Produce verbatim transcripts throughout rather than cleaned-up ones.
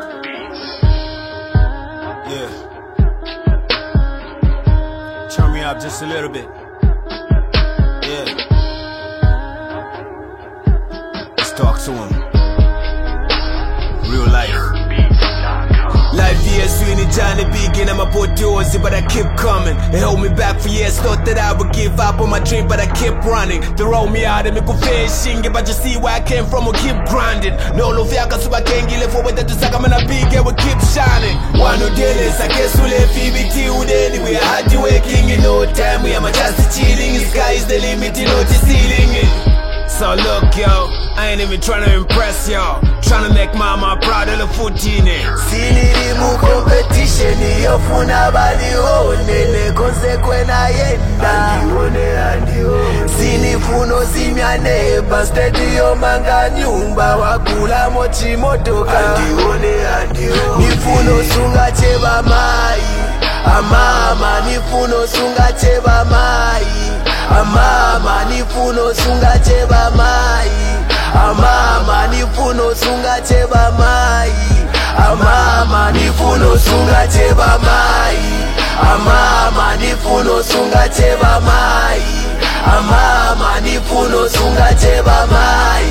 Yeah. Turn me up just a little bit. Yeah. Let's talk to him. Real life. Life here swinging Johnny big and I'm a potosi, but I kept coming. They held me back for years, thought that I would give up on my dream, but I kept running. They roll me out and make a fishing, but you see where I came from, we keep grinding. No love yaka super kengile for what that to saka mana big and we keep shining. One of days, I guess we'll have F B T with anyway. I had to working in no time, we are just chilling. The sky is the limit, you know the ceiling. So look yo, I ain't even trying to impress y'all. Trying to make mama proud of the fourteen. Sinili mu competition yofuna bali one konsekwena yenda andione andione sinifuno simyane ba stadium manga nyumba wakula mochi motoka andione andione nifuno sunga cheba mai amama nifuno sunga cheba mai amama nifuno sunga cheba mai amama nifuno sunga cheba mai amama nifuno sunga cheba mai amama nifuno sunga cheba mai amama nifuno sunga cheba mai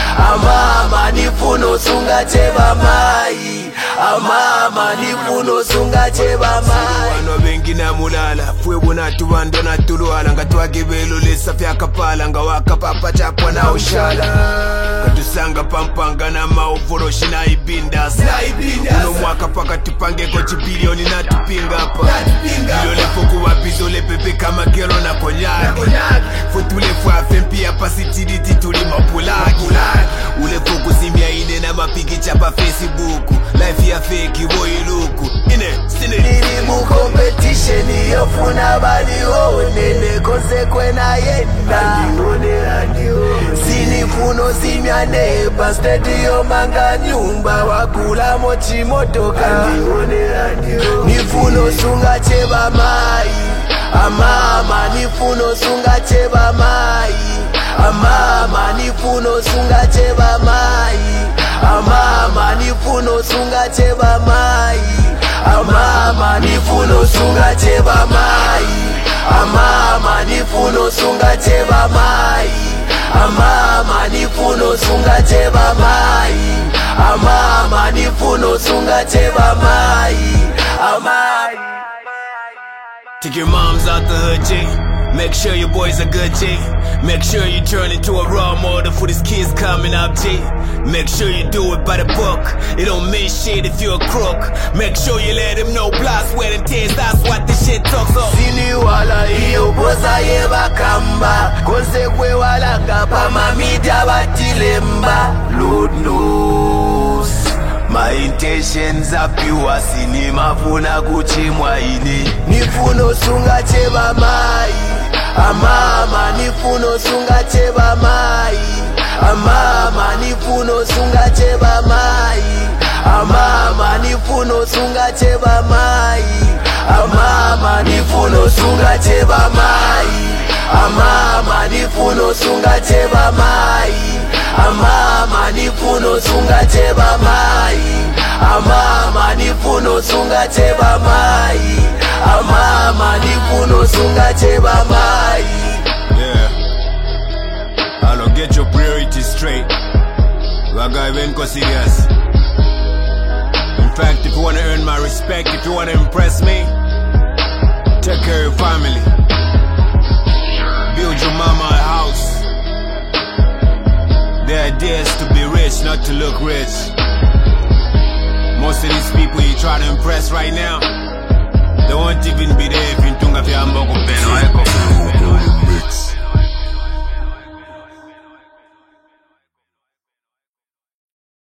amama nifuno sunga cheba mai amama nifuno sunga cheba mai wano bengi na mulala fwe bona tubando na tulwala nga twagibelo lesa fya kapala nga wakapapa chapwa na ushala katusanga pampanga na mauvoro shina ibinda uno mwaka paka tupange ko chibilioni na tupinga hapa bilole foku wapizo le pepe kama kero na konyaki fwe tule fwa fempi hapa sitiriti tuli mapulaki ule foku simia ine na mapiki chapa Facebook life ya fake boy luku ine sine nini mu competition yofuna bali one konsekwena yenda andione andione sinifuno simyane ba stadium manga nyumba wakula mochi motoka andione andione nifuno sunga cheba mai amama nifuno sunga cheba mai amama nifuno sunga cheba mai amama nifuno sunga cheba mai amama nifuno sunga cheba mai amama nifuno sunga cheba mai amama nifuno sunga cheba mai amama nifuno sunga cheba mai amai. Take your moms out the hood, G. Make sure your boys are good, G. Make sure you turn into a role model for these kids coming up, G. Make sure you do it by the book. It don't mean shit if you're a crook. Make sure you let them know blood, sweat and tears. That's what this shit talks of. Sini wala iyo bosa yeba kamba konsekwe wala ngapa mamida batilemba Lord knows my intentions are pure. Sini mafuna kuchimwa ini nifuno sunga cheba mai amama nifuno sunga cheba mai amama nifuno sunga cheba mai amama nifuno sunga cheba mai amama nifuno sunga cheba mai amama nifuno sunga cheba mai amama nifuno sunga cheba mai amama nifuno sunga cheba mai amama nifuno sunga cheba mai. Yeah, I'll get your priorities straight. Waga venko serious. In fact, if you wanna earn my respect, if you wanna impress me, take care of your family. Build your mama a house. The idea is to be rich, not to look rich. Most of these people you try to impress right now, they won't even be there if you don't have your hamburger.